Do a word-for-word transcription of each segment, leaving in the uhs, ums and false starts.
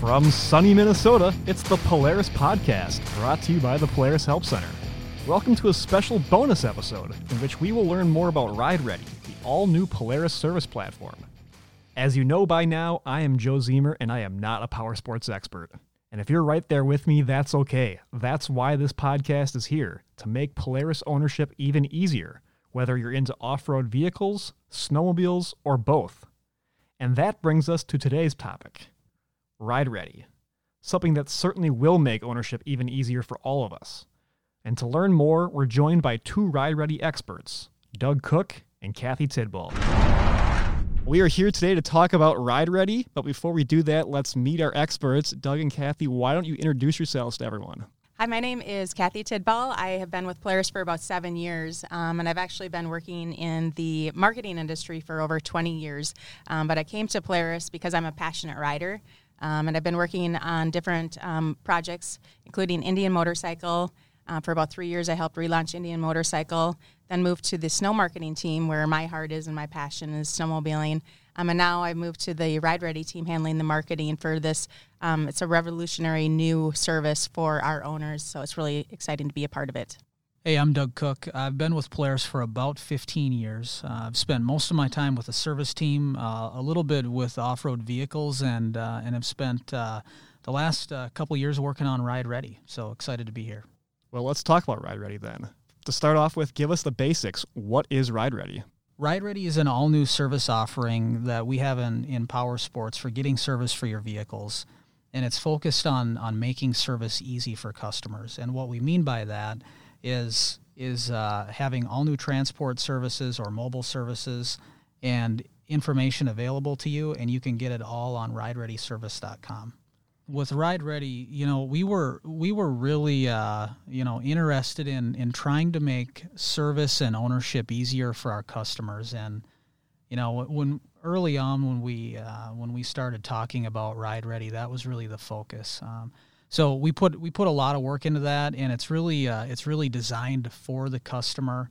From sunny Minnesota, it's the Polaris Podcast, brought to you by the Polaris Help Center. Welcome to a special bonus episode in which we will learn more about RideReady, the all-new Polaris service platform. As you know by now, I am Joe Zemer, and I am not a power sports expert. And if you're right there with me, that's okay. That's why this podcast is here, to make Polaris ownership even easier, whether you're into off-road vehicles, snowmobiles, or both. And that brings us to today's topic, RideReady, something that certainly will make ownership even easier for all of us. And to learn more, we're joined by two RideReady experts, Doug Cook and Kathy Tidball. We are here today to talk about RideReady, but before we do that, let's meet our experts. Doug and Kathy, why don't you introduce yourselves to everyone? Hi, my name is Kathy Tidball. I have been with Polaris for about seven years, um, and I've actually been working in the marketing industry for over twenty years. Um, but I came to Polaris because I'm a passionate rider, um, and I've been working on different um, projects, including Indian Motorcycle. Uh, for about three years, I helped relaunch Indian Motorcycle, then moved to the snow marketing team where my heart is and my passion is snowmobiling. Um, and now I moved to the RideReady team handling the marketing for this. Um, it's a revolutionary new service for our owners, so it's really exciting to be a part of it. Hey, I'm Doug Cook. I've been with Polaris for about fifteen years. Uh, I've spent most of my time with the service team, uh, a little bit with off-road vehicles, and uh, and have spent uh, the last uh, couple years working on RideReady. So excited to be here. Well, let's talk about RideReady then. To start off with, give us the basics. What is RideReady? RideReady is an all-new service offering that we have in, in power sports for getting service for your vehicles. And it's focused on, on making service easy for customers. And what we mean by that is, is uh, having all-new transport services or mobile services and information available to you, and you can get it all on ride ready service dot com. With RideReady, you know, we were we were really, uh, you know, interested in, in trying to make service and ownership easier for our customers. And, you know, when early on when we uh, when we started talking about RideReady, that was really the focus. Um, so we put we put a lot of work into that, and it's really uh, it's really designed for the customer.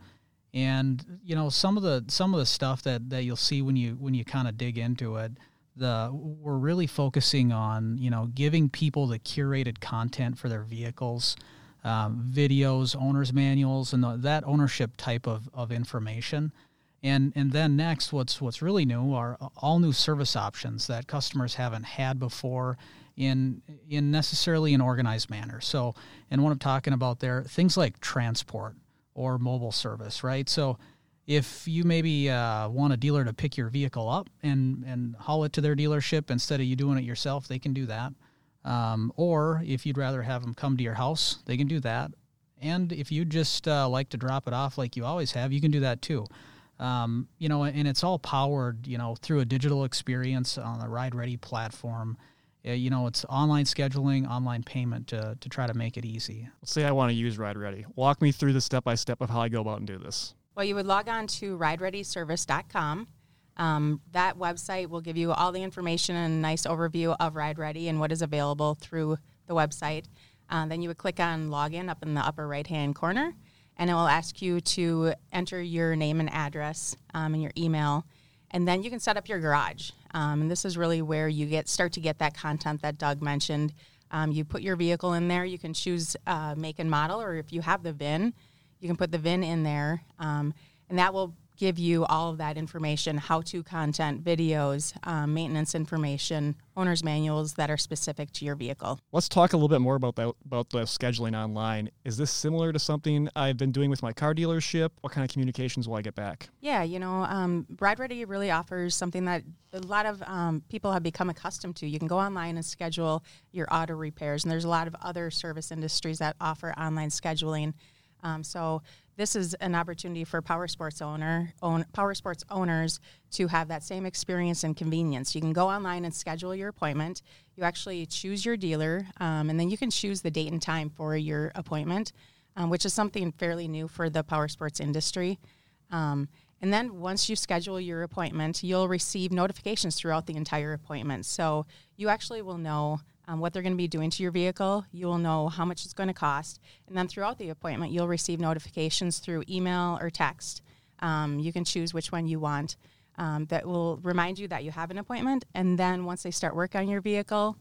And you know, some of the some of the stuff that, that you'll see when you when you kind of dig into it. The we're really focusing on, you know, giving people the curated content for their vehicles, um, videos, owner's manuals, and the, that ownership type of, of information. And and then next, what's what's really new are all new service options that customers haven't had before in in necessarily an organized manner. So, and what I'm talking about there, things like transport or mobile service, right? So if you maybe uh, want a dealer to pick your vehicle up and, and haul it to their dealership instead of you doing it yourself, they can do that. Um, or if you'd rather have them come to your house, they can do that. And if you just uh, like to drop it off like you always have, you can do that too. Um, you know, and it's all powered, you know, through a digital experience on the RideReady platform. Uh, you know, it's online scheduling, online payment to, to try to make it easy. Let's say I want to use RideReady. Walk me through the step-by-step of how I go about and do this. Well, you would log on to ride ready service dot com. Um, that website will give you all the information and a nice overview of RideReady and what is available through the website. Uh, then you would click on Login up in the upper right-hand corner, and it will ask you to enter your name and address um, and your email. And then you can set up your garage. Um, and this is really where you get start to get that content that Doug mentioned. Um, you put your vehicle in there. You can choose uh, make and model, or if you have the V I N, you can put the V I N in there, um, and that will give you all of that information, how-to content, videos, um, maintenance information, owner's manuals that are specific to your vehicle. Let's talk a little bit more about that, about the scheduling online. Is this similar to something I've been doing with my car dealership? What kind of communications will I get back? Yeah, you know, um, RideReady really offers something that a lot of um, people have become accustomed to. You can go online and schedule your auto repairs, and there's a lot of other service industries that offer online scheduling. Um, so this is an opportunity for power sports owner, own, power sports owners to have that same experience and convenience. You can go online and schedule your appointment. You actually choose your dealer, um, and then you can choose the date and time for your appointment, um, which is something fairly new for the power sports industry. Um, and then once you schedule your appointment, you'll receive notifications throughout the entire appointment. So you actually will know Um, what they're going to be doing to your vehicle. You will know how much it's going to cost. And then throughout the appointment, you'll receive notifications through email or text. Um, you can choose which one you want. Um, that will remind you that you have an appointment. And then once they start work on your vehicle,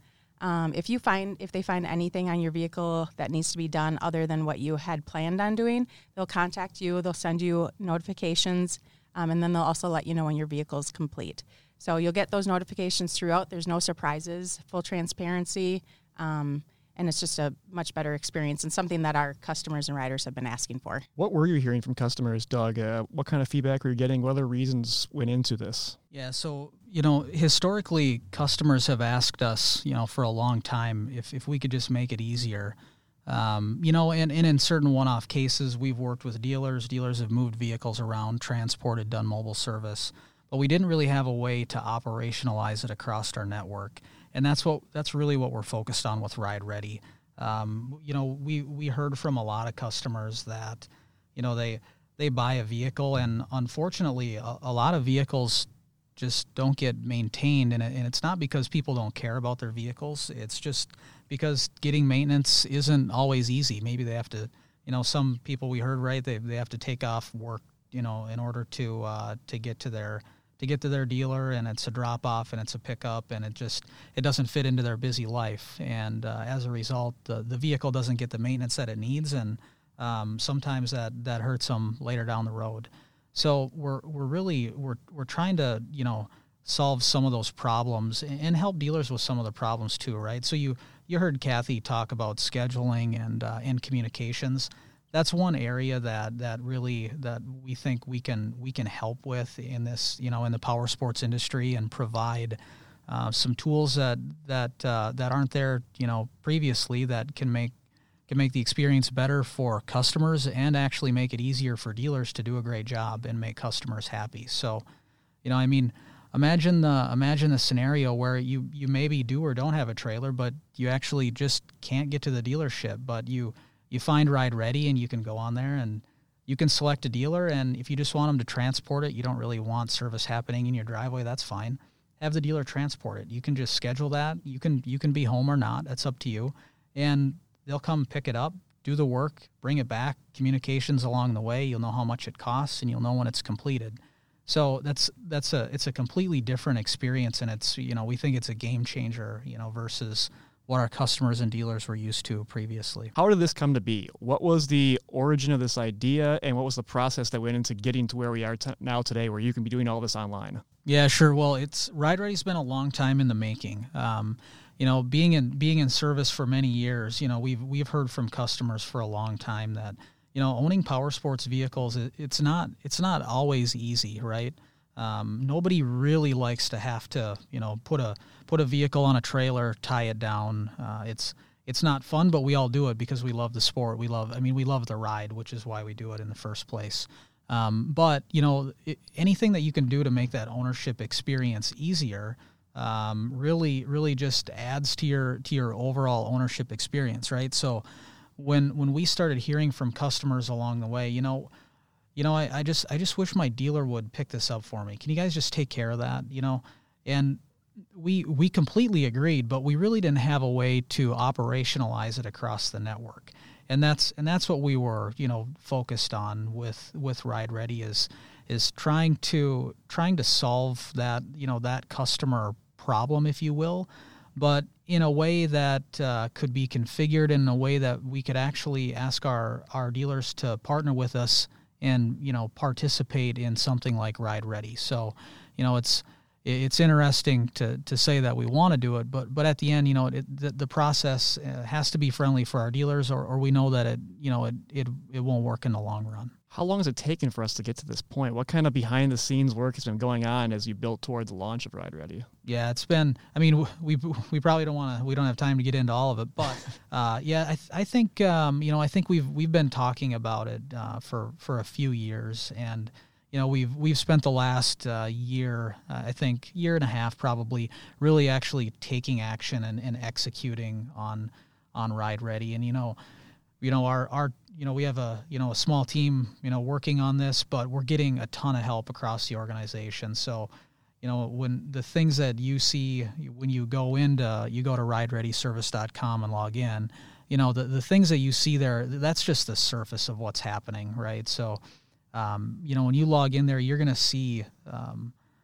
Um, if you find if they find anything on your vehicle that needs to be done other than what you had planned on doing, they'll contact you. They'll send you notifications, um, and then they'll also let you know when your vehicle is complete. So you'll get those notifications throughout. There's no surprises, full transparency, um, and it's just a much better experience and something that our customers and riders have been asking for. What were you hearing from customers, Doug? Uh, what kind of feedback were you getting? What other reasons went into this? Yeah, so, you know, historically, customers have asked us, you know, for a long time if, if we could just make it easier. Um, you know, and, and in certain one-off cases, we've worked with dealers. Dealers have moved vehicles around, transported, done mobile service. But we didn't really have a way to operationalize it across our network. And that's what that's really what we're focused on with Ride Ready. Um, you know, we, we heard from a lot of customers that, you know, they they buy a vehicle, and unfortunately, a, a lot of vehicles just don't get maintained. And, it, and it's not because people don't care about their vehicles. It's just because getting maintenance isn't always easy. Maybe they have to, you know, some people we heard, right, they they have to take off work, you know, in order to uh, to get to their to get to their dealer, and it's a drop off and it's a pickup, and it just it doesn't fit into their busy life, and uh, as a result, the the vehicle doesn't get the maintenance that it needs, and um, sometimes that that hurts them later down the road. So we're we're really we're we're trying to you know solve some of those problems and help dealers with some of the problems too, right? So you you heard Kathy talk about scheduling and uh, and communications. That's one area that, that really that we think we can we can help with in this you know in the power sports industry, and provide uh, some tools that that uh, that aren't there you know previously, that can make can make the experience better for customers and actually make it easier for dealers to do a great job and make customers happy. So, you know, I mean, imagine the imagine the scenario where you you maybe do or don't have a trailer, but you actually just can't get to the dealership, but you. You find Ride Ready, and you can go on there and you can select a dealer, and if you just want them to transport it, you don't really want service happening in your driveway, that's fine. Have the dealer transport it. You can just schedule that. You can you can be home or not. That's up to you. And they'll come pick it up, do the work, bring it back, communications along the way. You'll know how much it costs, and you'll know when it's completed. So that's that's a it's a completely different experience, and it's you know we think it's a game changer, you know, versus what our customers and dealers were used to previously. How did this come to be? What was the origin of this idea, and what was the process that went into getting to where we are t- now today, where you can be doing all this online? Yeah, sure. Well, it's Ride Ready's been a long time in the making. Um, you know, being in being in service for many years, you know, we've we've heard from customers for a long time that you know owning power sports vehicles, it, it's not it's not always easy, right? Um, nobody really likes to have to, you know, put a put a vehicle on a trailer, tie it down. Uh, it's it's not fun, but we all do it because we love the sport. We love, I mean, we love the ride, which is why we do it in the first place. Um, but you know, it, anything that you can do to make that ownership experience easier, um, really, really just adds to your to your overall ownership experience, right? So when when we started hearing from customers along the way, you know. You know, I, I just I just wish my dealer would pick this up for me. Can you guys just take care of that? You know, and we we completely agreed, but we really didn't have a way to operationalize it across the network. And that's and that's what we were, you know, focused on with with Ride Ready is is trying to trying to solve that, you know, that customer problem, if you will, but in a way that uh, could be configured in a way that we could actually ask our, our dealers to partner with us and, you know, participate in something like Ride Ready. So, you know, it's it's interesting to, to say that we want to do it, but but at the end, you know, it, the, the process has to be friendly for our dealers, or, or we know that it, you know, it, it it won't work in the long run. How long has it taken for us to get to this point? What kind of behind the scenes work has been going on as you built toward the launch of Ride Ready? Yeah, it's been, I mean, we we probably don't want to, we don't have time to get into all of it, but uh, yeah, I th- I think, um, you know, I think we've we've been talking about it uh, for, for a few years, and, you know, we've we've spent the last uh, year, uh, I think, year and a half probably, really actually taking action and, and executing on on Ride Ready. And, you know, you know, our, our you know, we have a, you know, a small team, you know, working on this, but we're getting a ton of help across the organization. So, you know, when the things that you see when you go into, you go to ride ready service dot com and log in, you know, the, the things that you see there, that's just the surface of what's happening, right? So, um, you know, when you log in there, you're going to see, um,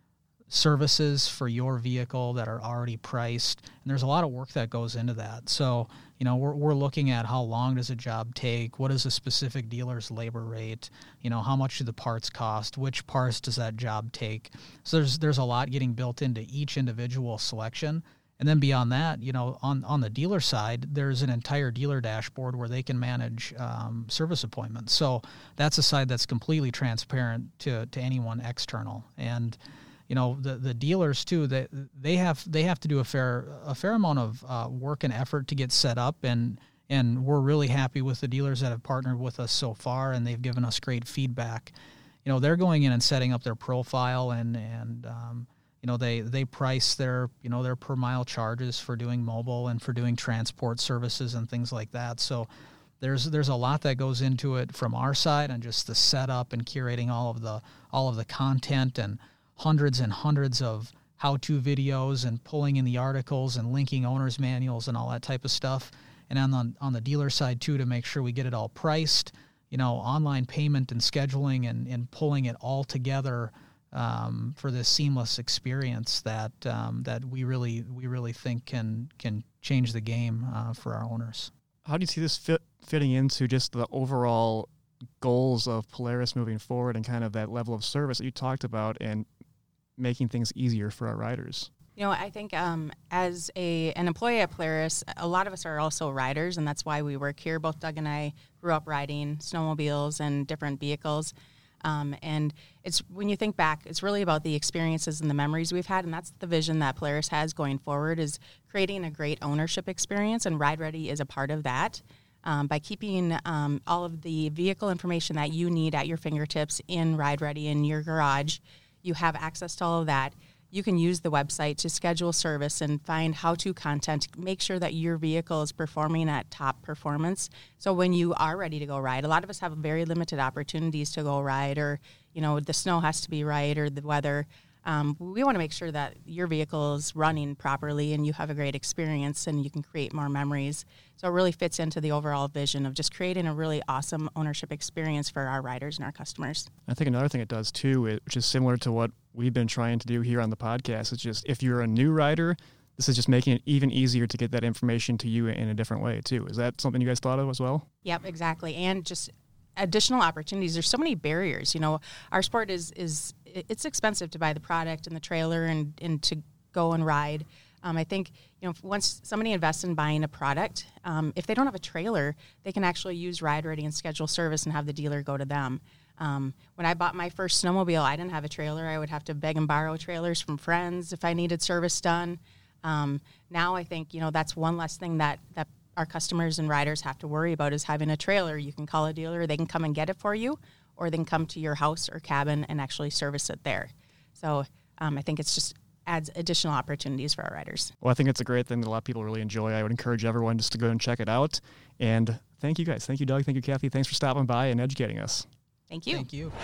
services for your vehicle that are already priced. And there's a lot of work that goes into that. So, you know, we're we're looking at how long does a job take? What is a specific dealer's labor rate? You know, how much do the parts cost? Which parts does that job take? So there's there's a lot getting built into each individual selection. And then beyond that, you know, on, on the dealer side, there's an entire dealer dashboard where they can manage um, service appointments. So that's a side that's completely transparent to, to anyone external. And, you know, the, the dealers too, they, they have they have to do a fair a fair amount of uh, work and effort to get set up. And and we're really happy with the dealers that have partnered with us so far, and they've given us great feedback. You know, they're going in and setting up their profile and and um, You know, they, they price their, you know, their per mile charges for doing mobile and for doing transport services and things like that. So there's there's a lot that goes into it from our side, and just the setup and curating all of the all of the content and hundreds and hundreds of how-to videos and pulling in the articles and linking owner's manuals and all that type of stuff. And on the on the dealer side too, to make sure we get it all priced, you know, online payment and scheduling and, and pulling it all together Um, for this seamless experience that um, that we really we really think can can change the game uh, for our owners. How do you see this fit, fitting into just the overall goals of Polaris moving forward, and kind of that level of service that you talked about, and making things easier for our riders? You know, I think um, as a an employee at Polaris, a lot of us are also riders, and that's why we work here. Both Doug and I grew up riding snowmobiles and different vehicles. Um, and it's when you think back, it's really about the experiences and the memories we've had, and that's the vision that Polaris has going forward, is creating a great ownership experience, and Ride Ready is a part of that. Um, by keeping um, all of the vehicle information that you need at your fingertips in Ride Ready in your garage, you have access to all of that. You can use the website to schedule service and find how-to content. Make sure that your vehicle is performing at top performance. So when you are ready to go ride, a lot of us have very limited opportunities to go ride, or, you know, the snow has to be right, or the weather. Um, we want to make sure that your vehicle is running properly and you have a great experience and you can create more memories. So it really fits into the overall vision of just creating a really awesome ownership experience for our riders and our customers. I think another thing it does too, which is similar to what we've been trying to do here on the podcast, is just if you're a new rider, this is just making it even easier to get that information to you in a different way too. Is that something you guys thought of as well? Yep, exactly. And just additional opportunities. There's so many barriers. You know, our sport is is it's expensive to buy the product and the trailer and, and to go and ride. Um, I think, you know, once somebody invests in buying a product, um, if they don't have a trailer, they can actually use Ride Ready and schedule service and have the dealer go to them. Um, when I bought my first snowmobile, I didn't have a trailer. I would have to beg and borrow trailers from friends if I needed service done. Um, now I think, you know, that's one less thing that, that our customers and riders have to worry about, is having a trailer. You can call a dealer, they can come and get it for you, or they can come to your house or cabin and actually service it there. So um, I think it's just adds additional opportunities for our riders. Well, I think it's a great thing that a lot of people really enjoy. I would encourage everyone just to go and check it out. And thank you guys. Thank you, Doug. Thank you, Kathy. Thanks for stopping by and educating us. Thank you. Thank you.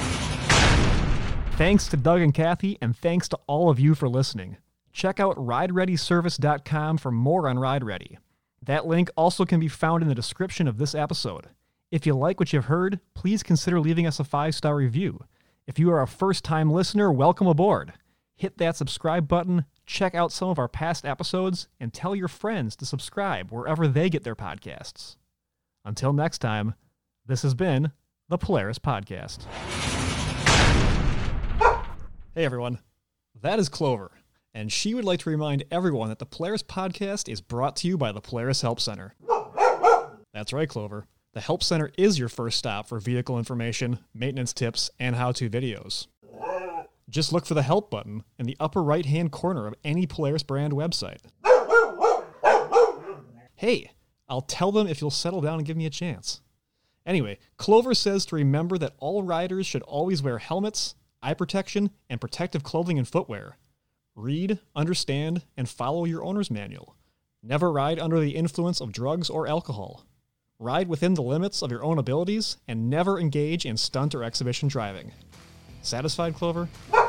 Thanks to Doug and Kathy, and thanks to all of you for listening. Check out ride ready service dot com for more on Ride Ready. That link also can be found in the description of this episode. If you like what you've heard, please consider leaving us a five-star review. If you are a first-time listener, welcome aboard. Hit that subscribe button, check out some of our past episodes, and tell your friends to subscribe wherever they get their podcasts. Until next time, this has been the Polaris Podcast. Hey everyone, that is Clover, and she would like to remind everyone that the Polaris Podcast is brought to you by the Polaris Help Center. That's right, Clover. The Help Center is your first stop for vehicle information, maintenance tips, and how-to videos. Just look for the Help button in the upper right-hand corner of any Polaris brand website. Hey, I'll tell them if you'll settle down and give me a chance. Anyway, Clover says to remember that all riders should always wear helmets, eye protection, and protective clothing and footwear. Read, understand, and follow your owner's manual. Never ride under the influence of drugs or alcohol. Ride within the limits of your own abilities, and never engage in stunt or exhibition driving. Satisfied, Clover?